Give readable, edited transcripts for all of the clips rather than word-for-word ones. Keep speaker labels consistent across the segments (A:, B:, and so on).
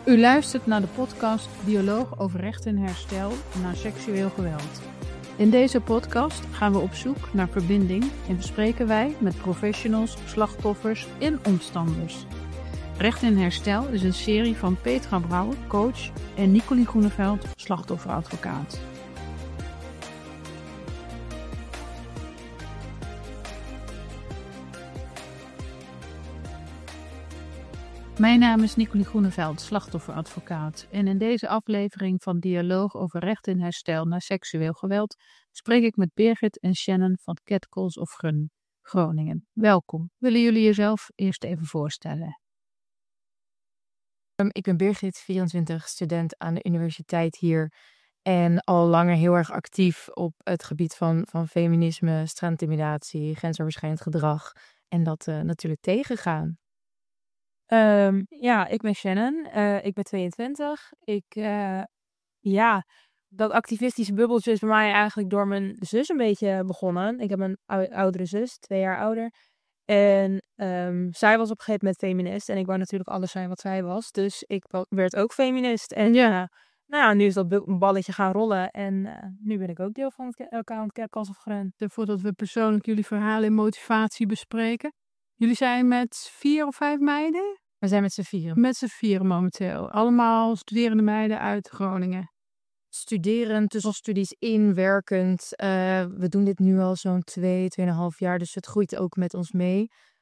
A: U luistert naar de podcast Dialoog over recht en herstel na seksueel geweld. In deze podcast gaan we op zoek naar verbinding en bespreken wij met professionals, slachtoffers en omstanders. Recht en Herstel is een serie van Petra Brouwer, coach, en Nicolie Groeneveld, slachtofferadvocaat. Mijn naam is Nicolie Groeneveld, slachtofferadvocaat. En in deze aflevering van Dialoog over recht en herstel na seksueel geweld spreek ik met Birgit en Shannon van Catcalls of Gun, Groningen. Welkom. Willen jullie jezelf eerst even voorstellen?
B: Ik ben Birgit, 24, student aan de universiteit hier. En al langer heel erg actief op het gebied van feminisme, straatintimidatie, grensoverschrijdend gedrag. En dat natuurlijk tegengaan.
C: Ik ben Shannon. Ik ben 22. Dat activistische bubbeltje is bij mij eigenlijk door mijn zus een beetje begonnen. Ik heb een oudere zus, 2 jaar ouder. En zij was op een gegeven moment feminist. En ik wou natuurlijk alles zijn wat zij was. Dus ik werd ook feminist. En nu is dat balletje gaan rollen. En nu ben ik ook deel van het account Catcalls of Gun.
A: Voordat we persoonlijk jullie verhaal en motivatie bespreken. Jullie zijn met 4 of 5 meiden?
B: We zijn met z'n vieren.
A: Met z'n 4 momenteel. Allemaal studerende meiden uit Groningen.
B: Studerend, tussenstudies in, werkend. We doen dit nu al zo'n 2,5 jaar. Dus het groeit ook met ons mee.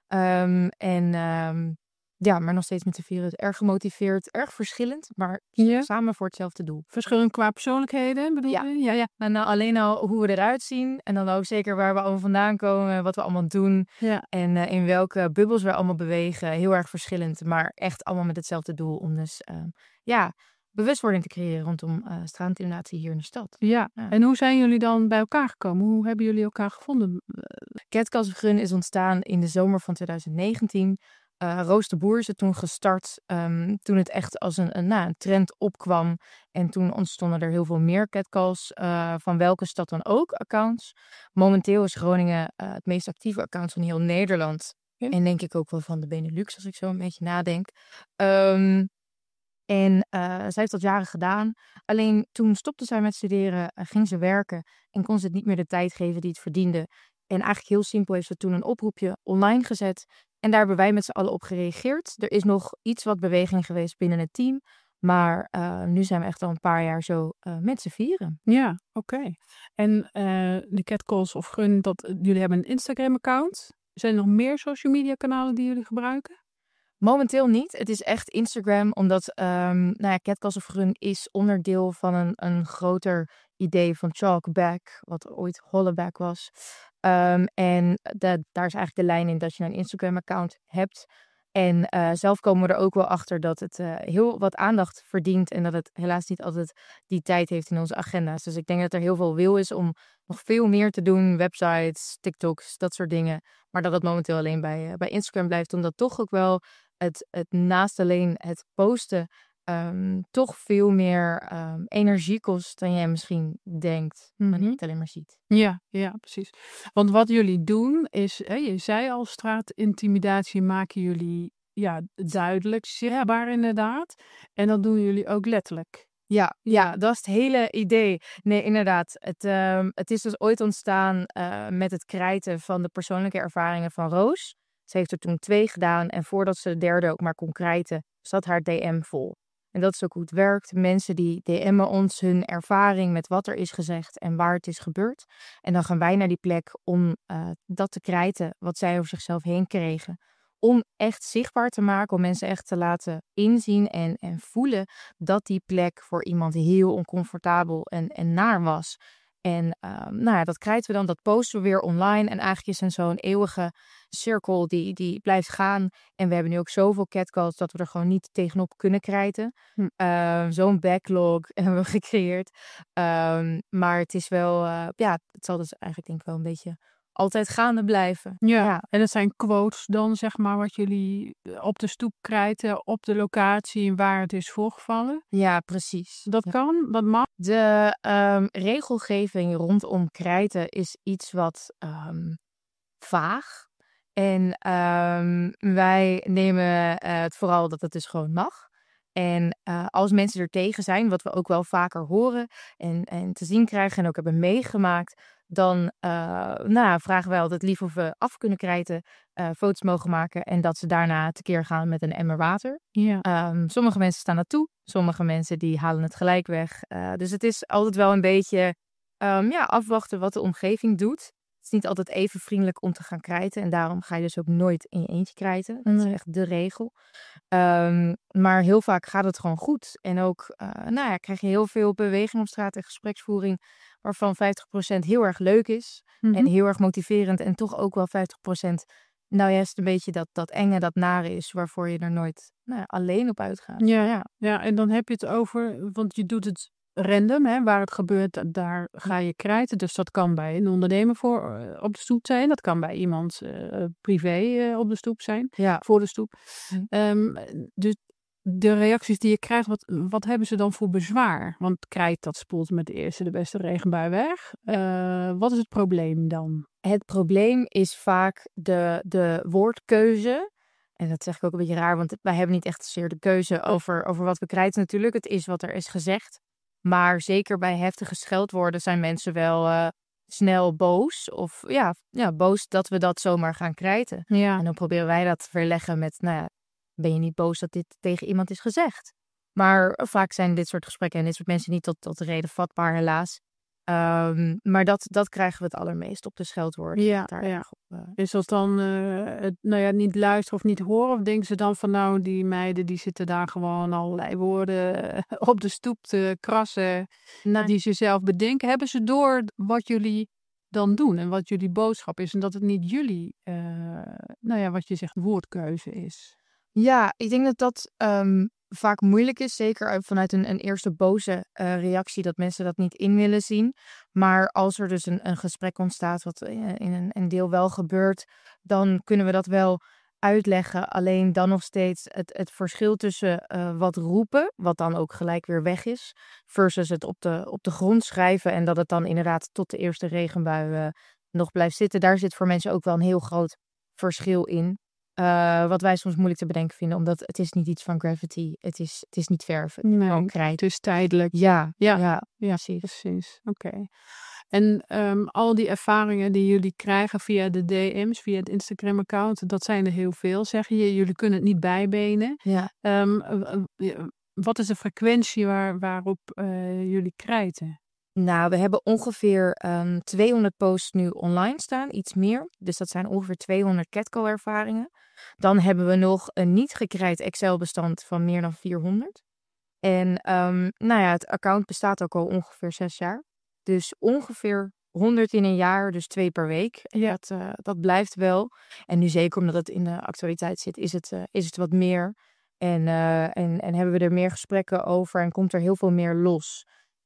B: Maar nog steeds met z'n vieren. Erg gemotiveerd, erg verschillend. Maar samen voor hetzelfde doel.
A: Verschillend qua persoonlijkheden bedoel je? Ja.
B: En alleen al hoe we eruit zien. En dan ook zeker waar we allemaal vandaan komen. Wat we allemaal doen.
A: Ja.
B: En in welke bubbels we allemaal bewegen. Heel erg verschillend. Maar echt allemaal met hetzelfde doel. Om dus bewustwording te creëren rondom straatintimidatie hier in de stad.
A: Ja. En hoe zijn jullie dan bij elkaar gekomen? Hoe hebben jullie elkaar gevonden?
B: Catcalls of Gun is ontstaan in de zomer van 2019. Roos de Boer is het toen gestart. Toen het echt als een trend opkwam. En toen ontstonden er heel veel meer catcalls. Van welke stad dan ook, accounts. Momenteel is Groningen het meest actieve account van heel Nederland.
A: Ja.
B: En denk ik ook wel van de Benelux, als ik zo een beetje nadenk. Zij heeft dat jaren gedaan. Alleen toen stopte zij met studeren, ging ze werken. En kon ze het niet meer de tijd geven die het verdiende. En eigenlijk heel simpel heeft ze toen een oproepje online gezet. En daar hebben wij met z'n allen op gereageerd. Er is nog iets wat beweging geweest binnen het team. Maar nu zijn we echt al een paar jaar zo met z'n vieren.
A: Ja, oké. En de Catcalls of Gun, jullie hebben een Instagram-account. Zijn er nog meer social media kanalen die jullie gebruiken?
B: Momenteel niet. Het is echt Instagram, omdat Catcalls of Gun is onderdeel van een groter idee van Chalkback, wat ooit Hollaback was. Daar is eigenlijk de lijn in dat je een Instagram-account hebt. En zelf komen we er ook wel achter dat het heel wat aandacht verdient en dat het helaas niet altijd die tijd heeft in onze agenda's. Dus ik denk dat er heel veel wil is om nog veel meer te doen. Websites, TikToks, dat soort dingen. Maar dat het momenteel alleen bij Instagram blijft, omdat toch ook wel het naast alleen het posten toch veel meer energie kost dan jij misschien denkt. Maar niet alleen maar ziet.
A: Ja, precies. Want wat jullie doen is, je zei al, straatintimidatie maken jullie duidelijk, zichtbaar inderdaad. En dat doen jullie ook letterlijk.
B: Ja, dat is het hele idee. Nee, inderdaad. Het is dus ooit ontstaan met het krijten van de persoonlijke ervaringen van Roos. Ze heeft er toen 2 gedaan en voordat ze de 3e ook maar kon krijten, zat haar DM vol. En dat is ook hoe het werkt. Mensen die DM'en ons hun ervaring met wat er is gezegd en waar het is gebeurd. En dan gaan wij naar die plek om dat te krijten wat zij over zichzelf heen kregen. Om echt zichtbaar te maken, om mensen echt te laten inzien en voelen dat die plek voor iemand heel oncomfortabel en naar was. En dat krijten we dan, dat posten we weer online. En eigenlijk is het zo'n eeuwige cirkel die blijft gaan. En we hebben nu ook zoveel catcalls dat we er gewoon niet tegenop kunnen krijten. Zo'n backlog hebben we gecreëerd. Maar het is wel, het zal dus eigenlijk denk ik wel een beetje altijd gaande blijven.
A: Ja, en dat zijn quotes dan, zeg maar, wat jullie op de stoep krijten, op de locatie waar het is voorgevallen.
B: Ja, precies.
A: Dat kan, dat mag.
B: De regelgeving rondom krijten is iets wat vaag. En wij nemen het vooral dat het dus gewoon mag. En als mensen er tegen zijn, wat we ook wel vaker horen en te zien krijgen en ook hebben meegemaakt, dan vragen wij altijd lief of we af kunnen krijten, foto's mogen maken en dat ze daarna tekeer gaan met een emmer water.
A: Ja.
B: Sommige mensen staan dat toe, sommige mensen die halen het gelijk weg. Dus het is altijd wel een beetje afwachten wat de omgeving doet. Het is niet altijd even vriendelijk om te gaan krijten. En daarom ga je dus ook nooit in je eentje krijten. Dat is echt de regel. Maar heel vaak gaat het gewoon goed. En ook krijg je heel veel beweging op straat en gespreksvoering. Waarvan 50% heel erg leuk is. En heel erg motiverend. En toch ook wel 50% nou juist een beetje dat enge, dat nare is. Waarvoor je er nooit alleen op uitgaat.
A: Ja, en dan heb je het over, want je doet het random, hè, waar het gebeurt, daar ga je krijten. Dus dat kan bij een ondernemer op de stoep zijn. Dat kan bij iemand privé op de stoep zijn, voor de stoep. Dus de reacties die je krijgt, wat hebben ze dan voor bezwaar? Want krijt, dat spoelt met de eerste de beste regenbui weg. Wat is het probleem dan?
B: Het probleem is vaak de woordkeuze. En dat zeg ik ook een beetje raar, want wij hebben niet echt zozeer de keuze over wat we krijten natuurlijk. Het is wat er is gezegd. Maar zeker bij heftige scheldwoorden zijn mensen wel snel boos. Of boos dat we dat zomaar gaan krijten.
A: Ja.
B: En dan proberen wij dat te verleggen met, ben je niet boos dat dit tegen iemand is gezegd? Maar vaak zijn dit soort gesprekken en dit soort mensen niet tot de reden vatbaar, helaas. Maar dat krijgen we het allermeest op de scheldwoorden.
A: Ja. Is dat dan niet luisteren of niet horen? Of denken ze dan van die meiden die zitten daar gewoon allerlei woorden op de stoep te krassen die ze zelf bedenken? Hebben ze door wat jullie dan doen en wat jullie boodschap is en dat het niet jullie, wat je zegt, woordkeuze is?
B: Ja, ik denk dat vaak moeilijk is, zeker vanuit een eerste boze reactie, dat mensen dat niet in willen zien. Maar als er dus een gesprek ontstaat, wat in een deel wel gebeurt, dan kunnen we dat wel uitleggen. Alleen dan nog steeds het verschil tussen wat roepen, wat dan ook gelijk weer weg is, versus het op de grond schrijven en dat het dan inderdaad tot de eerste regenbui nog blijft zitten. Daar zit voor mensen ook wel een heel groot verschil in. Wat wij soms moeilijk te bedenken vinden, omdat het is niet iets van gravity. Het is niet verven.
A: Nee, het is tijdelijk.
B: Ja,
A: precies. Oké. En al die ervaringen die jullie krijgen via de DM's, via het Instagram-account, dat zijn er heel veel, zeg je. Jullie kunnen het niet bijbenen.
B: Ja.
A: Wat is de frequentie waarop jullie krijten?
B: Nou, we hebben ongeveer 200 posts nu online staan, iets meer. Dus dat zijn ongeveer 200 catcall-ervaringen. Dan hebben we nog een niet gekrijt Excel-bestand van meer dan 400. En het account bestaat ook al ongeveer 6 jaar. Dus ongeveer 100 in een jaar, dus 2 per week.
A: Ja.
B: Dat blijft wel. En nu zeker omdat het in de actualiteit zit, is het wat meer. En hebben we er meer gesprekken over en komt er heel veel meer los.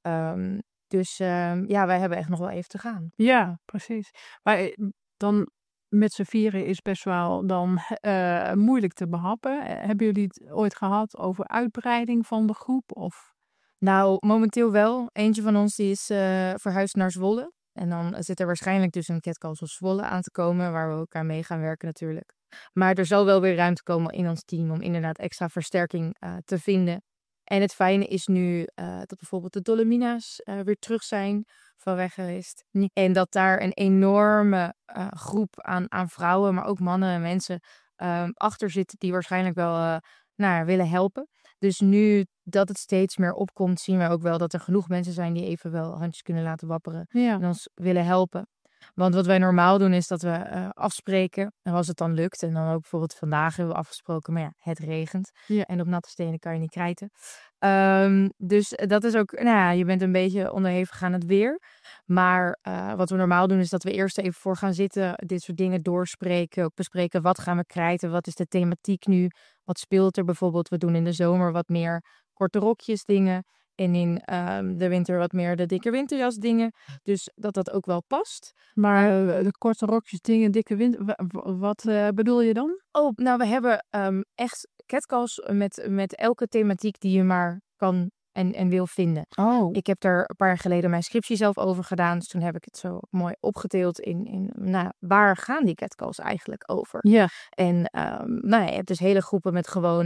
B: Dus wij hebben echt nog wel even te gaan.
A: Ja, precies. Maar dan met z'n vieren is best wel dan moeilijk te behappen. Hebben jullie het ooit gehad over uitbreiding van de groep? Of?
B: Nou, momenteel wel. Eentje van ons die is verhuisd naar Zwolle. En dan zit er waarschijnlijk dus een catcall zoals Zwolle aan te komen, waar we elkaar mee gaan werken natuurlijk. Maar er zal wel weer ruimte komen in ons team om inderdaad extra versterking te vinden. En het fijne is nu dat bijvoorbeeld de Dolomina's weer terug zijn van weg geweest. En dat daar een enorme groep aan vrouwen, maar ook mannen en mensen achter zit die waarschijnlijk wel willen helpen. Dus nu dat het steeds meer opkomt, zien we ook wel dat er genoeg mensen zijn die even wel handjes kunnen laten wapperen en ons willen helpen. Want wat wij normaal doen is dat we afspreken. En als het dan lukt. En dan ook bijvoorbeeld vandaag hebben we afgesproken. Maar het regent.
A: Ja.
B: En op natte stenen kan je niet krijten. Dus dat is ook, je bent een beetje onderhevig aan het weer. Maar wat we normaal doen is dat we eerst even voor gaan zitten. Dit soort dingen doorspreken. Ook bespreken wat gaan we krijten. Wat is de thematiek nu? Wat speelt er bijvoorbeeld? We doen in de zomer wat meer korte rokjes dingen. En in de winter wat meer de dikke winterjas dingen. Dus dat ook wel past.
A: Maar de korte rokjes dingen, dikke winter, wat bedoel je dan?
B: Oh, nou we hebben echt catcalls met elke thematiek die je maar kan en wil vinden.
A: Oh.
B: Ik heb er een paar jaar geleden mijn scriptie zelf over gedaan. Dus toen heb ik het zo mooi opgedeeld in waar gaan die catcalls eigenlijk over?
A: Ja.
B: En je hebt dus hele groepen met gewoon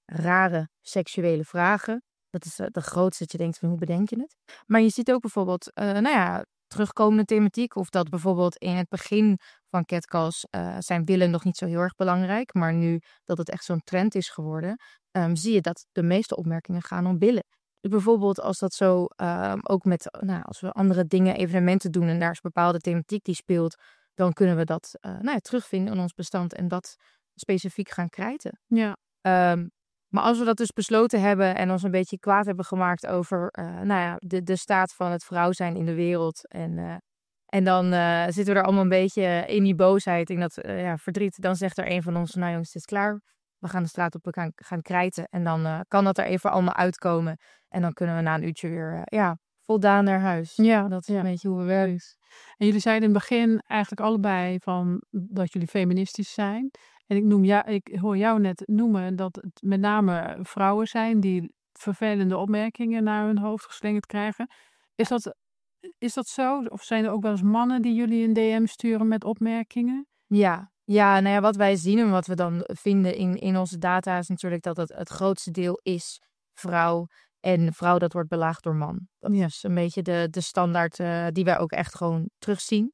B: rare seksuele vragen. Dat is de grootste dat je denkt van hoe bedenk je het? Maar je ziet ook bijvoorbeeld, terugkomende thematiek. Of dat bijvoorbeeld in het begin van catcalls zijn billen nog niet zo heel erg belangrijk. Maar nu dat het echt zo'n trend is geworden, zie je dat de meeste opmerkingen gaan om billen. Dus bijvoorbeeld als dat zo ook met, als we andere dingen, evenementen doen en daar is een bepaalde thematiek die speelt, dan kunnen we dat terugvinden in ons bestand en dat specifiek gaan krijten.
A: Ja.
B: Maar als we dat dus besloten hebben en ons een beetje kwaad hebben gemaakt over de staat van het vrouw zijn in de wereld. En dan zitten we er allemaal een beetje in die boosheid, in dat verdriet. Dan zegt er een van ons, nou jongens, het is klaar. We gaan de straat op gaan krijten. En dan kan dat er even allemaal uitkomen. En dan kunnen we na een uurtje weer voldaan naar huis.
A: Ja,
B: dat is een beetje hoe we werken.
A: En jullie zeiden in het begin eigenlijk allebei van dat jullie feministisch zijn. En ik hoor jou net noemen dat het met name vrouwen zijn die vervelende opmerkingen naar hun hoofd geslingerd krijgen. Is dat zo? Of zijn er ook wel eens mannen die jullie een DM sturen met opmerkingen?
B: Ja, wat wij zien en wat we dan vinden in onze data is natuurlijk dat het grootste deel is vrouw. En vrouw dat wordt belaagd door man. Dat is een beetje de standaard die wij ook echt gewoon terugzien.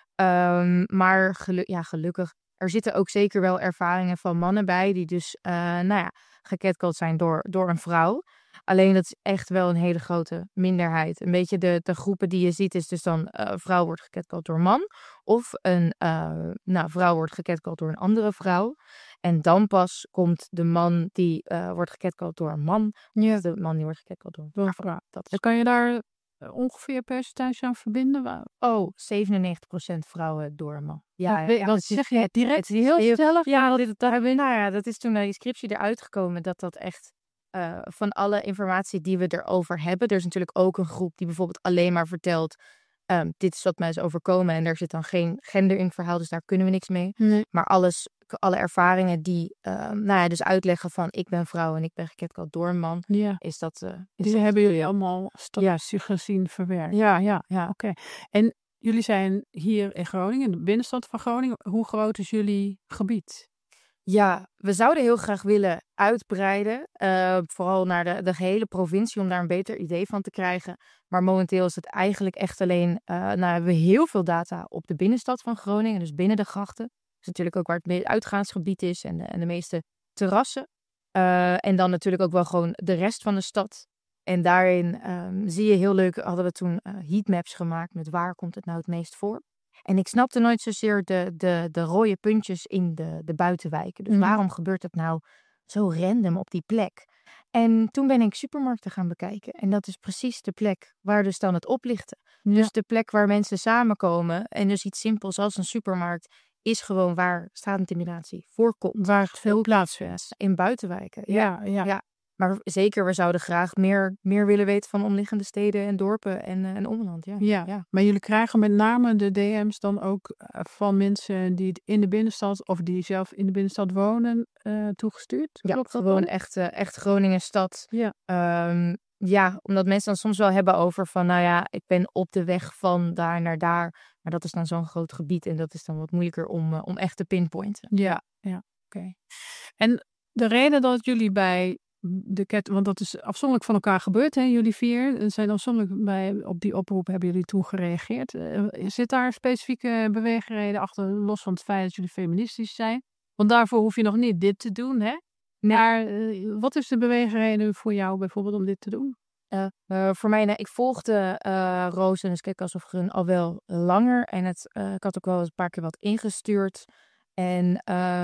B: Maar gelukkig, er zitten ook zeker wel ervaringen van mannen bij die dus gecatcalled zijn door een vrouw. Alleen dat is echt wel een hele grote minderheid. Een beetje de groepen die je ziet is dus dan vrouw wordt gecatcalled door man. Of een vrouw wordt gecatcalled door een andere vrouw. En dan pas komt de man die wordt gecatcalled door een man.
A: Ja.
B: Of de man die wordt gecatcalled door een vrouw.
A: Kan je daar ongeveer percentage aan verbinden?
B: 97% vrouwen door een man.
A: Dat zeg je direct heel zelf?
B: Dat is toen die scriptie eruit gekomen dat echt van alle informatie die we erover hebben. Er is natuurlijk ook een groep die bijvoorbeeld alleen maar vertelt dit is wat mij is overkomen en er zit dan geen gender in het verhaal, dus daar kunnen we niks mee.
A: Nee.
B: Maar alle ervaringen die dus uitleggen van ik ben vrouw en ik ben gecatcalled door een man, is dat...
A: Die hebben jullie allemaal statistisch gezien verwerkt?
B: Ja.
A: Oké. En jullie zijn hier in Groningen, in de binnenstad van Groningen. Hoe groot is jullie gebied?
B: Ja, we zouden heel graag willen uitbreiden. Vooral naar de gehele provincie om daar een beter idee van te krijgen. Maar momenteel is het eigenlijk echt alleen... hebben we heel veel data op de binnenstad van Groningen. Dus binnen de grachten. Dat is natuurlijk ook waar het uitgaansgebied is en de meeste terrassen. En dan natuurlijk ook wel gewoon de rest van de stad. En daarin zie je heel leuk... hadden we toen heatmaps gemaakt met waar komt het nou het meest voor. En ik snapte nooit zozeer de rode puntjes in de buitenwijken. Dus waarom gebeurt het nou zo random op die plek? En toen ben ik supermarkten gaan bekijken. En dat is precies de plek waar dus dan het oplichten. Ja. Dus de plek waar mensen samenkomen. En dus iets simpels als een supermarkt is gewoon waar straatintimidatie voorkomt.
A: Waar het veel plaatsvindt.
B: In buitenwijken.
A: Ja.
B: Maar zeker, we zouden graag meer willen weten van omliggende steden en dorpen en omland. Ja.
A: Maar jullie krijgen met name de DM's dan ook van mensen die in de binnenstad of die zelf in de binnenstad wonen toegestuurd?
B: Ja,
A: klopt dat
B: gewoon
A: dan?
B: echt Groningen stad.
A: Ja.
B: Omdat mensen dan soms wel hebben over van, ik ben op de weg van daar naar daar. Maar dat is dan zo'n groot gebied en dat is dan wat moeilijker om echt te pinpointen.
A: Ja. Oké. En de reden dat jullie bij want dat is afzonderlijk van elkaar gebeurd, hè, jullie 4. Er zijn afzonderlijk op die oproep hebben jullie toen gereageerd. Zit daar een specifieke beweegreden achter, los van het feit dat jullie feministisch zijn? Want daarvoor hoef je nog niet dit te doen, hè?
B: Nee.
A: Maar wat is de beweegreden voor jou bijvoorbeeld om dit te doen?
B: Voor mij, ik volgde Roos en de Catcalls of Grun al wel langer. En ik had ook wel eens een paar keer wat ingestuurd. En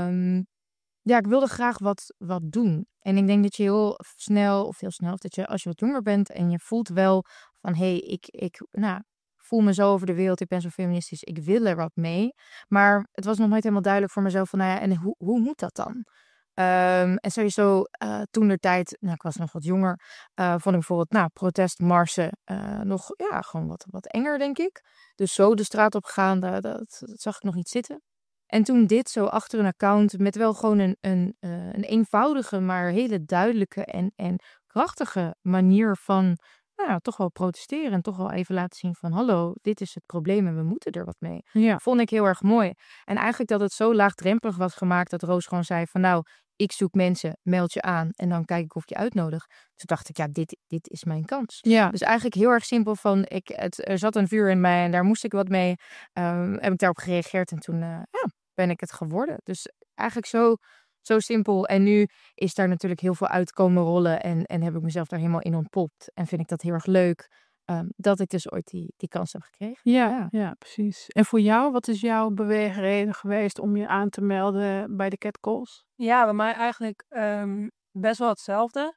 B: ik wilde graag wat doen. En ik denk dat je heel snel, of dat je als je wat jonger bent en je voelt wel van ik voel me zo over de wereld, ik ben zo feministisch, ik wil er wat mee. Maar het was nog nooit helemaal duidelijk voor mezelf van en hoe moet dat dan? En sowieso toentertijd, ik was nog wat jonger, vond ik bijvoorbeeld protestmarsen nog gewoon wat enger, denk ik. Dus zo de straat op gaan, dat zag ik nog niet zitten. En toen dit zo achter een account met wel gewoon een eenvoudige, maar hele duidelijke en krachtige manier van toch wel protesteren en toch wel even laten zien van hallo, dit is het probleem en we moeten er wat mee.
A: Ja.
B: Vond ik heel erg mooi. En eigenlijk dat het zo laagdrempelig was gemaakt dat Roos gewoon zei van ik zoek mensen, meld je aan en dan kijk ik of je uitnodig. Toen dacht ik, ja, dit is mijn kans.
A: Ja.
B: Dus eigenlijk heel erg simpel van, er zat een vuur in mij en daar moest ik wat mee. Heb ik daarop gereageerd en toen ben ik het geworden. Dus eigenlijk zo simpel. En nu is daar natuurlijk heel veel uitkomen rollen en heb ik mezelf daar helemaal in ontpopt. En vind ik dat heel erg leuk dat ik dus ooit die kans heb gekregen.
A: Ja, precies. En voor jou, wat is jouw beweegreden geweest om je aan te melden bij de catcalls?
C: Ja, bij mij eigenlijk best wel hetzelfde.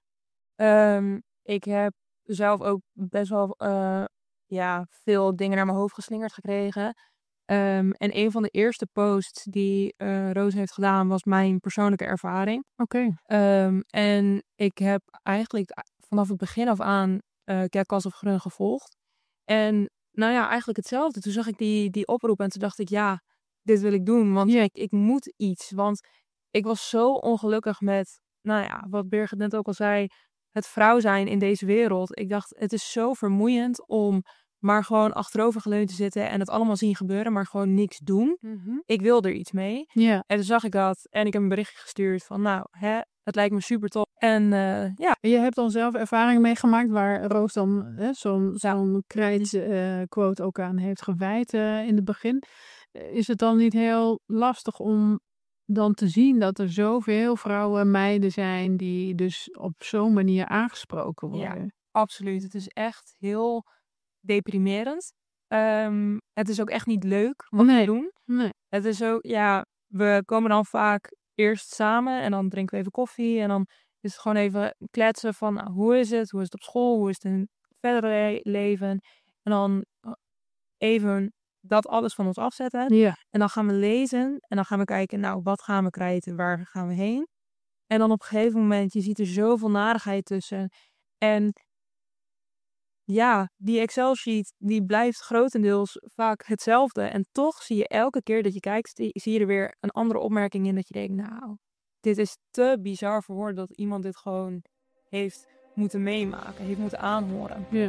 C: Ik heb zelf ook best wel veel dingen naar mijn hoofd geslingerd gekregen. En een van de eerste posts die Roos heeft gedaan was mijn persoonlijke ervaring.
A: Oké.
C: En ik heb eigenlijk vanaf het begin af aan Catcalls of Grun gevolgd. En nou ja, eigenlijk hetzelfde. Toen zag ik die oproep en toen dacht ik, ja, dit wil ik doen. Want ik moet iets. Want ik was zo ongelukkig met, nou ja, wat Birgit net ook al zei, het vrouw zijn in deze wereld. Ik dacht, het is zo vermoeiend om maar gewoon achterovergeleund te zitten en het allemaal zien gebeuren, maar gewoon niks doen. Ik wil er iets mee.
A: Ja.
C: En toen zag ik dat en ik heb een berichtje gestuurd van, nou, het lijkt me super tof. En ja.
A: Je hebt dan zelf ervaring meegemaakt waar Roos dan zo'n krijtquote ook aan heeft gewijd in het begin. Is het dan niet heel lastig om dan te zien dat er zoveel vrouwen, meiden zijn die dus op zo'n manier aangesproken worden?
C: Ja, absoluut. Het is echt heel deprimerend. Het is ook echt niet leuk wat we doen.
A: Nee.
C: Het is ook, ja, we komen dan vaak eerst samen en dan drinken we even koffie en dan is het gewoon even kletsen van nou, hoe is het op school, hoe is het in het verdere leven en dan even dat alles van ons afzetten.
A: Ja.
C: En dan gaan we lezen en dan gaan we kijken, nou, wat gaan we krijgen, waar gaan we heen? En dan op een gegeven moment, je ziet er zoveel narigheid tussen. En ja, die Excel-sheet die blijft grotendeels vaak hetzelfde. En toch zie je elke keer dat je kijkt, zie je er weer een andere opmerking in dat je denkt, nou, dit is te bizar voor woorden dat iemand dit gewoon heeft moeten meemaken, heeft moeten aanhoren.
A: Ja.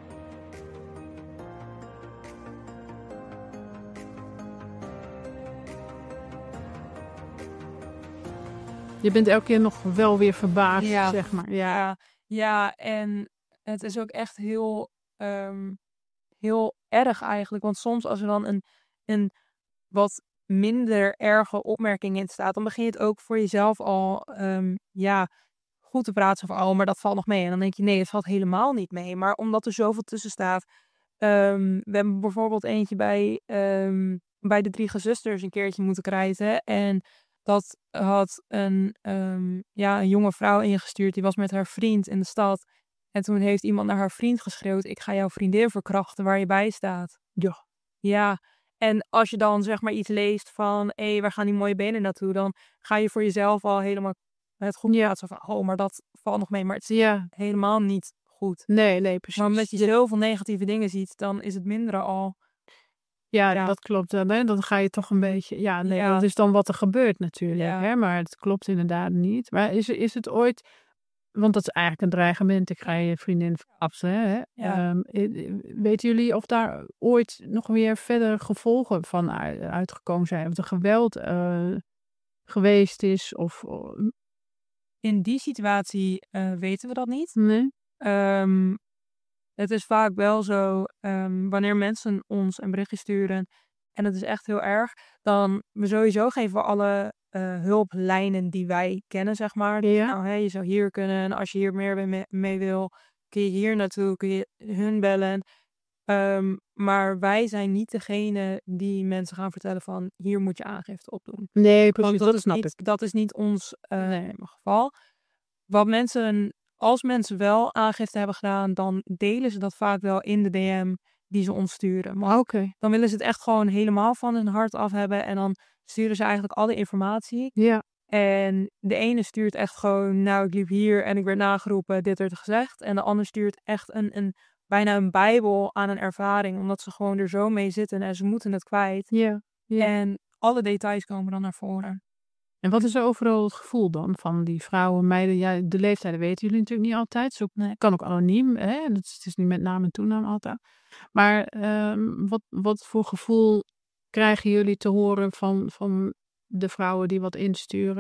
A: Je bent elke keer nog wel weer verbaasd, zeg maar.
C: Ja, en het is ook echt heel erg eigenlijk. Want soms als er dan een wat minder erge opmerking in staat, dan begin je het ook voor jezelf al goed te praten van, oh, maar dat valt nog mee. En dan denk je, nee, het valt helemaal niet mee. Maar omdat er zoveel tussen staat. We hebben bijvoorbeeld eentje bij de 3 gezusters een keertje moeten krijten. En dat had een jonge vrouw ingestuurd. Die was met haar vriend in de stad. En toen heeft iemand naar haar vriend geschreeuwd, ik ga jouw vriendin verkrachten waar je bij staat. Ja. En als je dan zeg maar iets leest van, waar gaan die mooie benen naartoe? Dan ga je voor jezelf al helemaal het goed plaatsen van, oh, maar dat valt nog mee. Maar het is helemaal niet goed.
A: Nee, precies.
C: Maar omdat je zoveel negatieve dingen ziet, dan is het mindere al.
A: Ja, dat klopt. Dan ga je toch een beetje... dat is dan wat er gebeurt natuurlijk.
C: Ja.
A: Hè? Maar het klopt inderdaad niet. Maar is het ooit... Want dat is eigenlijk een dreigement. Ik ga je vriendin verkrachten. Hè?
C: Ja.
A: Weten jullie of daar ooit nog weer verder gevolgen van uitgekomen zijn? Of er geweld geweest is? Of...
C: In die situatie weten we dat niet.
A: Nee?
C: Het is vaak wel zo, wanneer mensen ons een berichtje sturen en het is echt heel erg, dan we sowieso geven we alle hulplijnen die wij kennen, zeg maar.
A: Ja.
C: Nou, je zou hier kunnen en als je hier meer mee wil, kun je hier naartoe, kun je hun bellen. Maar wij zijn niet degene die mensen gaan vertellen van, hier moet je aangifte op doen.
A: Nee, precies.
C: Want dat is niet ons geval. Wat mensen... Als mensen wel aangifte hebben gedaan, dan delen ze dat vaak wel in de DM die ze ons sturen. Maar dan willen ze het echt gewoon helemaal van hun hart af hebben. En dan sturen ze eigenlijk alle informatie.
A: Ja.
C: En de ene stuurt echt gewoon, nou, ik liep hier en ik werd nageroepen, dit werd gezegd. En de ander stuurt echt bijna een bijbel aan een ervaring. Omdat ze gewoon er zo mee zitten en ze moeten het kwijt.
A: Ja.
C: En alle details komen dan naar voren.
A: En wat is overal het gevoel dan van die vrouwen, meiden? Ja, de leeftijden weten jullie natuurlijk niet altijd. Het kan ook anoniem. Hè? Het is niet met naam en toenaam altijd. Maar wat voor gevoel krijgen jullie te horen van de vrouwen die wat insturen?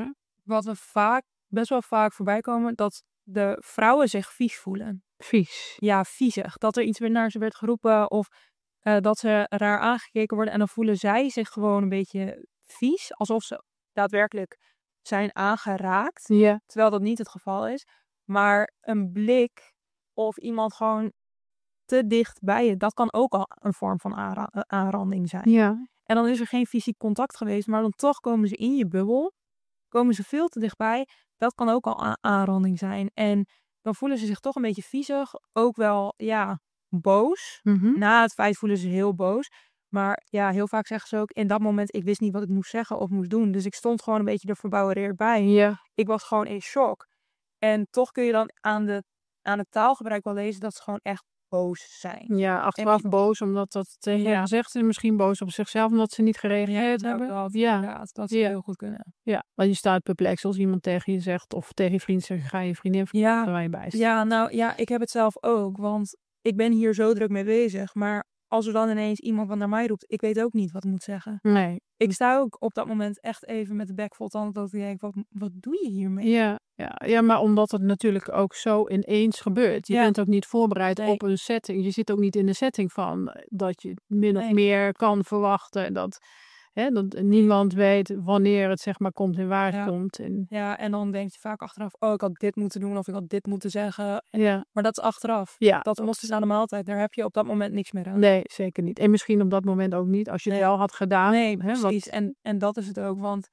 C: wat we best wel vaak voorbij komen, dat de vrouwen zich vies voelen.
A: Vies.
C: Ja, viezig. Dat er iets weer naar ze werd geroepen of dat ze raar aangekeken worden. En dan voelen zij zich gewoon een beetje vies. Alsof ze daadwerkelijk zijn aangeraakt.
A: Ja.
C: Terwijl dat niet het geval is. Maar een blik of iemand gewoon te dicht bij je, dat kan ook al een vorm van aanranding zijn.
A: Ja.
C: En dan is er geen fysiek contact geweest, maar dan toch komen ze in je bubbel. Komen ze veel te dichtbij. Dat kan ook al aanranding zijn. En dan voelen ze zich toch een beetje viezig. Ook wel, ja, boos.
A: Mhm.
C: Na het feit voelen ze heel boos. Maar ja, heel vaak zeggen ze ook, in dat moment, ik wist niet wat ik moest zeggen of moest doen. Dus ik stond gewoon een beetje er verbouwereerd bij.
A: Ja.
C: Ik was gewoon in shock. En toch kun je dan aan het taalgebruik wel lezen dat ze gewoon echt boos zijn.
A: Ja, achteraf boos omdat dat tegen je gezegd is. Misschien boos op zichzelf omdat ze niet gereageerd hebben.
C: Dat zou heel goed kunnen.
A: Ja, want je staat perplex als iemand tegen je zegt of tegen je vriend zegt, ga je vriendin vertellen waar je bij staat.
C: Ja, nou ja, ik heb het zelf ook. Want ik ben hier zo druk mee bezig. Maar als er dan ineens iemand wat naar mij roept, ik weet ook niet wat ik moet zeggen.
A: Nee.
C: Ik sta ook op dat moment echt even met de bek vol tanden dat ik denk, wat doe je hiermee?
A: Ja, maar omdat het natuurlijk ook zo ineens gebeurt. Je bent ook niet voorbereid op een setting. Je zit ook niet in de setting van dat je min of meer kan verwachten. Dat niemand weet wanneer het zeg maar komt en waar het komt.
C: Ja, en dan denk je vaak achteraf, ik had dit moeten doen of ik had dit moeten zeggen.
A: Ja.
C: Maar dat is achteraf.
A: Ja.
C: Dat moest aan de maaltijd. Daar heb je op dat moment niks meer aan.
A: Nee, zeker niet. En misschien op dat moment ook niet, als je het wel had gedaan.
C: Nee, precies. En dat is het ook, want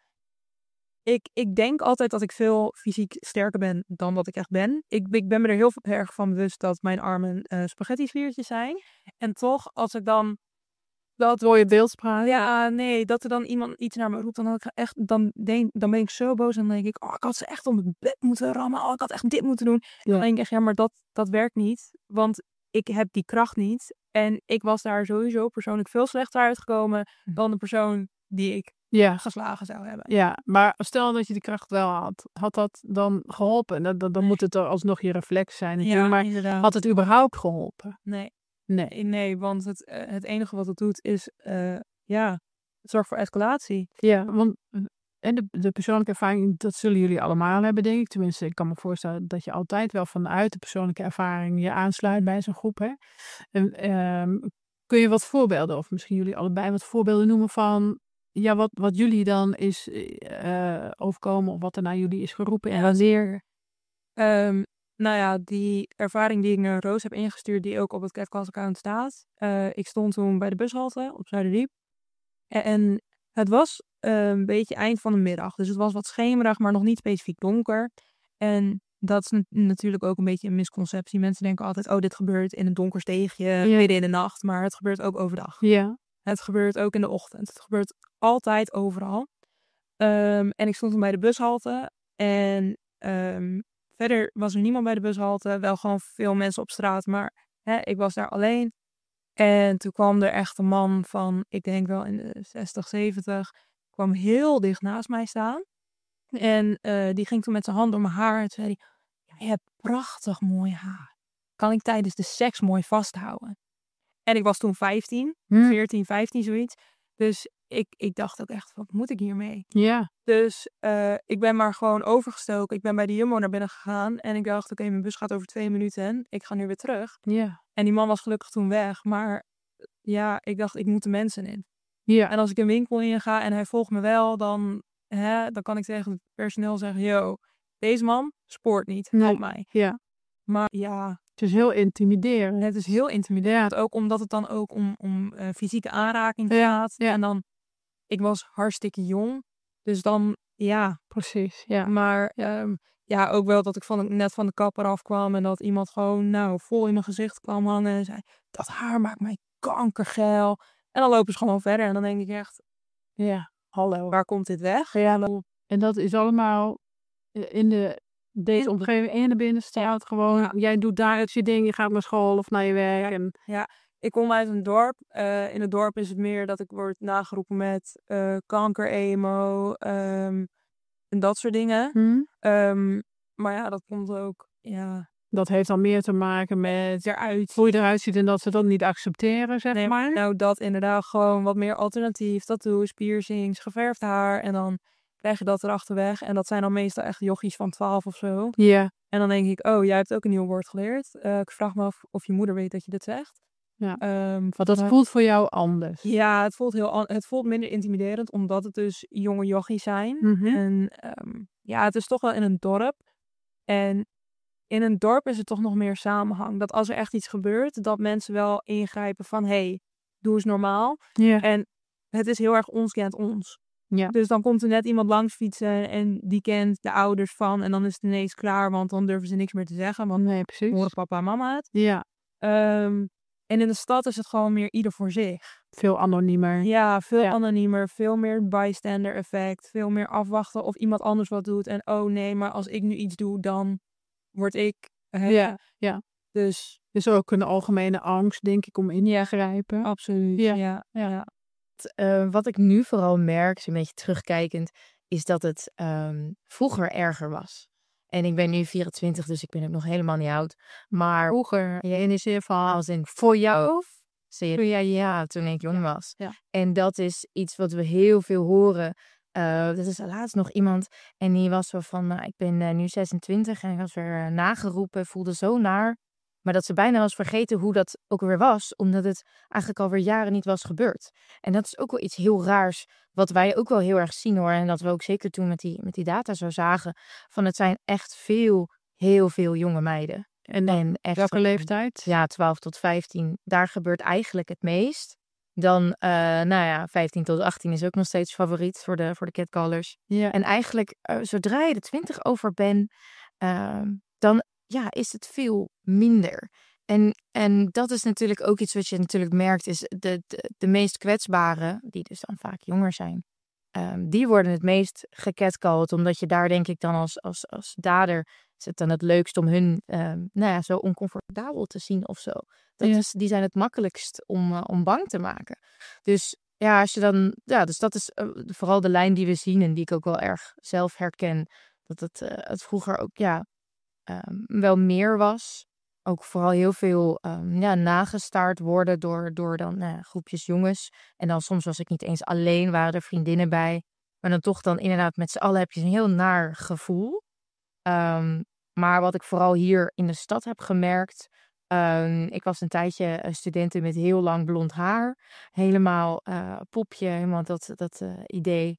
C: ik denk altijd dat ik veel fysiek sterker ben dan dat ik echt ben. Ik ben me er heel erg van bewust dat mijn armen spaghetti-sliertjes zijn. En toch, als ik dan
A: dat hoor je beeldspraak.
C: Ja, nee, dat er dan iemand iets naar me roept, dan ben ik zo boos en dan denk ik, ik had ze echt op mijn bed moeten rammen. Ik had echt dit moeten doen.
A: Ja.
C: Dan denk ik echt, ja, maar dat werkt niet, want ik heb die kracht niet. En ik was daar sowieso persoonlijk veel slechter uitgekomen dan de persoon die ik geslagen zou hebben.
A: Ja, maar stel dat je die kracht wel had dat dan geholpen? Dan moet het er alsnog je reflex zijn.
C: Ja,
A: maar
C: inderdaad.
A: had het überhaupt geholpen?
C: Nee, want het enige wat het doet is, het zorgt voor escalatie.
A: Ja, want en de persoonlijke ervaring, dat zullen jullie allemaal hebben, denk ik. Tenminste, ik kan me voorstellen dat je altijd wel vanuit de persoonlijke ervaring je aansluit bij zo'n groep. Hè? Kun je wat voorbeelden, of misschien jullie allebei wat voorbeelden noemen van wat jullie dan is overkomen of wat er naar jullie is geroepen en wanneer?
C: Nou ja, die ervaring die ik naar Roos heb ingestuurd, die ook op het CatCast-account staat. Ik stond toen bij de bushalte op Zuiderdiep. En het was een beetje eind van de middag. Dus het was wat schemerig, maar nog niet specifiek donker. En dat is natuurlijk ook een beetje een misconceptie. Mensen denken altijd, dit gebeurt in een donker steegje, midden in de nacht. Maar het gebeurt ook overdag.
A: Ja.
C: Het gebeurt ook in de ochtend. Het gebeurt altijd overal. En ik stond toen bij de bushalte. En verder was er niemand bij de bushalte. Wel gewoon veel mensen op straat. Maar ik was daar alleen. En toen kwam er echt een man van, ik denk wel in de 60, 70. Kwam heel dicht naast mij staan. En die ging toen met zijn hand door mijn haar. En toen zei hij, je hebt prachtig mooi haar. Kan ik tijdens de seks mooi vasthouden? En ik was toen 14, 15 zoiets. Dus ik dacht ook echt, wat moet ik hiermee?
A: Ja.
C: Dus ik ben maar gewoon overgestoken. Ik ben bij de Jumbo naar binnen gegaan. En ik dacht, oké, mijn bus gaat over 2 minuten. Ik ga nu weer terug.
A: Ja.
C: En die man was gelukkig toen weg. Maar ja, ik dacht, ik moet de mensen in.
A: Ja.
C: En als ik een winkel in ga en hij volgt me wel, dan kan ik tegen het personeel zeggen, deze man spoort niet. Help mij.
A: Ja.
C: Maar ja,
A: het is heel intimiderend.
C: Het is heel intimiderend. Ook omdat het dan ook om fysieke aanraking gaat.
A: Ja.
C: En dan, ik was hartstikke jong. Dus dan,
A: precies. Ja.
C: Maar ook wel dat ik net van de kapper afkwam. En dat iemand gewoon vol in mijn gezicht kwam hangen. En zei, dat haar maakt mij kankergeil. En dan lopen ze gewoon verder. En dan denk ik echt, hallo, waar komt dit weg?
A: Ja, en dat is allemaal in deze omgeving in de binnenstad gewoon. Ja. Jij doet daar je ding, je gaat naar school of naar je werk.
C: Ja, ik kom uit een dorp. In het dorp is het meer dat ik word nageroepen met kanker-emo en dat soort dingen. Maar ja, dat komt ook,
A: Dat heeft dan meer te maken met hoe je eruit ziet en dat ze dat niet accepteren, zeg maar.
C: Nou, dat inderdaad gewoon wat meer alternatief. Tattoos, piercings, geverfd haar. En dan krijg je dat erachterweg. En dat zijn dan meestal echt jochies van 12 of zo.
A: Ja.
C: En dan denk ik, oh, jij hebt ook een nieuw woord geleerd. Ik vraag me af of je moeder weet dat je dit zegt.
A: Ja.
C: Want
A: dat voelt voor jou anders.
C: Ja, het voelt minder intimiderend, omdat het dus jonge jochies zijn.
A: Mhm.
C: En het is toch wel in een dorp. En in een dorp is er toch nog meer samenhang. Dat als er echt iets gebeurt, dat mensen wel ingrijpen van, hey, doe eens normaal.
A: Ja.
C: En het is heel erg ons kent ons.
A: Ja.
C: Dus dan komt er net iemand langs fietsen en die kent de ouders van. En dan is het ineens klaar, want dan durven ze niks meer te zeggen. Want
A: Nee, precies.
C: horen papa en mama het.
A: Ja.
C: En in de stad is het gewoon meer ieder voor zich.
A: Veel anoniemer.
C: Ja, veel anoniemer. Veel meer bystander effect. Veel meer afwachten of iemand anders wat doet. En oh nee, maar als ik nu iets doe, dan word ik...
A: Ja.
C: Dus
A: ook een algemene angst, denk ik, om in te grijpen.
C: absoluut. Ja.
B: Wat ik nu vooral merk, zo'n beetje terugkijkend, is dat het vroeger erger was. En ik ben nu 24, dus ik ben ook nog helemaal niet oud. Maar
A: Vroeger, in de zin van...
B: als in voor jou, ja, toen ik jong was.
A: Ja.
B: En dat is iets wat we heel veel horen. Dat is laatst nog iemand en die was zo van, ik ben nu 26 en ik was weer nageroepen, voelde zo naar. Maar dat ze bijna was vergeten hoe dat ook weer was, omdat het eigenlijk alweer jaren niet was gebeurd. En dat is ook wel iets heel raars, wat wij ook wel heel erg zien hoor. En dat we ook zeker toen met die data zo zagen, van het zijn echt heel veel jonge meiden. En echt,
A: welke leeftijd?
B: Ja, 12 tot 15. Daar gebeurt eigenlijk het meest. Dan, 15 tot 18 is ook nog steeds favoriet voor de catcallers.
A: Ja.
B: En eigenlijk, zodra je de 20 over bent, dan is het veel minder. En dat is natuurlijk ook iets wat je natuurlijk merkt, is de meest kwetsbaren, die dus dan vaak jonger zijn, die worden het meest gecatcalled, omdat je daar denk ik dan als dader is het dan het leukst om hun zo oncomfortabel te zien of zo. Die zijn het makkelijkst om bang te maken. Dus ja, als je dan, dus dat is vooral de lijn die we zien en die ik ook wel erg zelf herken, dat het vroeger ook wel meer was. Ook vooral heel veel nagestaard worden door dan groepjes jongens. En dan soms was ik niet eens alleen, waren er vriendinnen bij. Maar dan toch dan inderdaad met z'n allen heb je een heel naar gevoel. Maar wat ik vooral hier in de stad heb gemerkt. Ik was een tijdje studenten met heel lang blond haar. Helemaal popje, helemaal dat idee.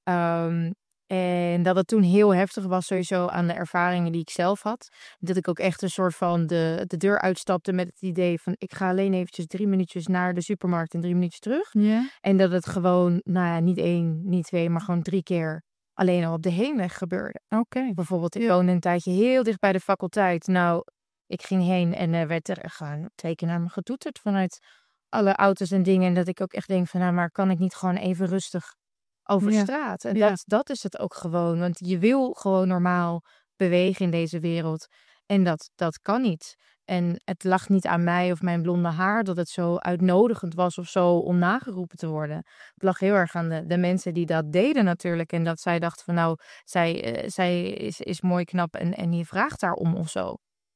B: En dat het toen heel heftig was sowieso aan de ervaringen die ik zelf had. Dat ik ook echt een soort van de deur uitstapte met het idee van ik ga alleen eventjes 3 minuutjes naar de supermarkt en 3 minuutjes terug.
A: Ja.
B: En dat het gewoon, niet 1, niet 2, maar gewoon 3 keer alleen al op de heenweg gebeurde.
A: Oké.
B: Bijvoorbeeld, ik woonde een tijdje heel dicht bij de faculteit. Nou, ik ging heen en werd er gewoon 2 keer naar me getoeterd vanuit alle auto's en dingen. En dat ik ook echt denk van, maar kan ik niet gewoon even rustig over straat? En dat is het ook gewoon. Want je wil gewoon normaal bewegen in deze wereld. En dat kan niet. En het lag niet aan mij of mijn blonde haar dat het zo uitnodigend was of zo om nageroepen te worden. Het lag heel erg aan de mensen die dat deden natuurlijk. En dat zij dachten van zij is mooi knap en je vraagt daarom of zo.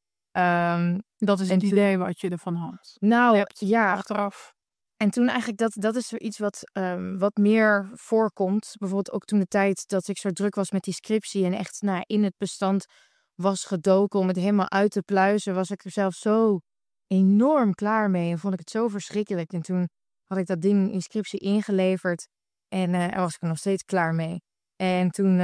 A: Dat is het idee wat je ervan had.
B: Nou,
A: Achteraf.
B: En toen eigenlijk, dat is zoiets wat meer voorkomt. Bijvoorbeeld ook toen de tijd dat ik zo druk was met die scriptie en echt in het bestand was gedoken om het helemaal uit te pluizen, was ik er zelf zo enorm klaar mee en vond ik het zo verschrikkelijk. En toen had ik dat ding in scriptie ingeleverd en daar was ik er nog steeds klaar mee. En toen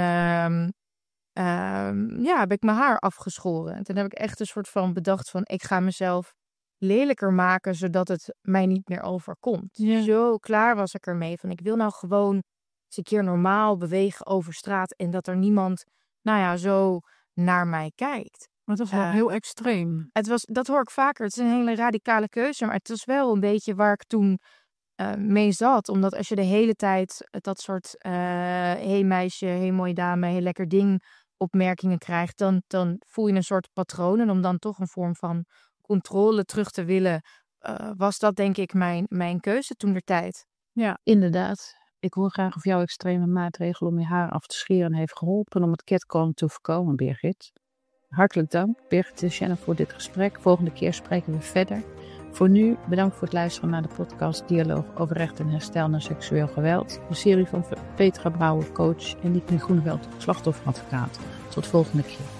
B: heb ik mijn haar afgeschoren. En toen heb ik echt een soort van bedacht van ik ga mezelf lelijker maken, zodat het mij niet meer overkomt.
A: Ja.
B: Zo klaar was ik ermee van ik wil nou gewoon eens een keer normaal bewegen over straat en dat er niemand zo naar mij kijkt.
A: Maar dat is wel heel extreem.
B: Dat hoor ik vaker. Het is een hele radicale keuze, maar het was wel een beetje waar ik toen mee zat. Omdat als je de hele tijd dat soort hey meisje, hey mooie dame, hey lekker ding opmerkingen krijgt, dan voel je een soort patroon. En om dan toch een vorm van controle terug te willen, was dat denk ik mijn keuze toentertijd.
A: Ja, inderdaad. Ik hoor graag of jouw extreme maatregel om je haar af te scheren heeft geholpen om het catcalling te voorkomen, Birgit. Hartelijk dank, Birgit en Shannon, voor dit gesprek. Volgende keer spreken we verder Voor nu, bedankt voor het luisteren naar de podcast Dialoog over recht en herstel na seksueel geweld. Een serie van Petra Brouwer, coach, en Dietmar Groeneveld, slachtofferadvocaat. Tot volgende keer.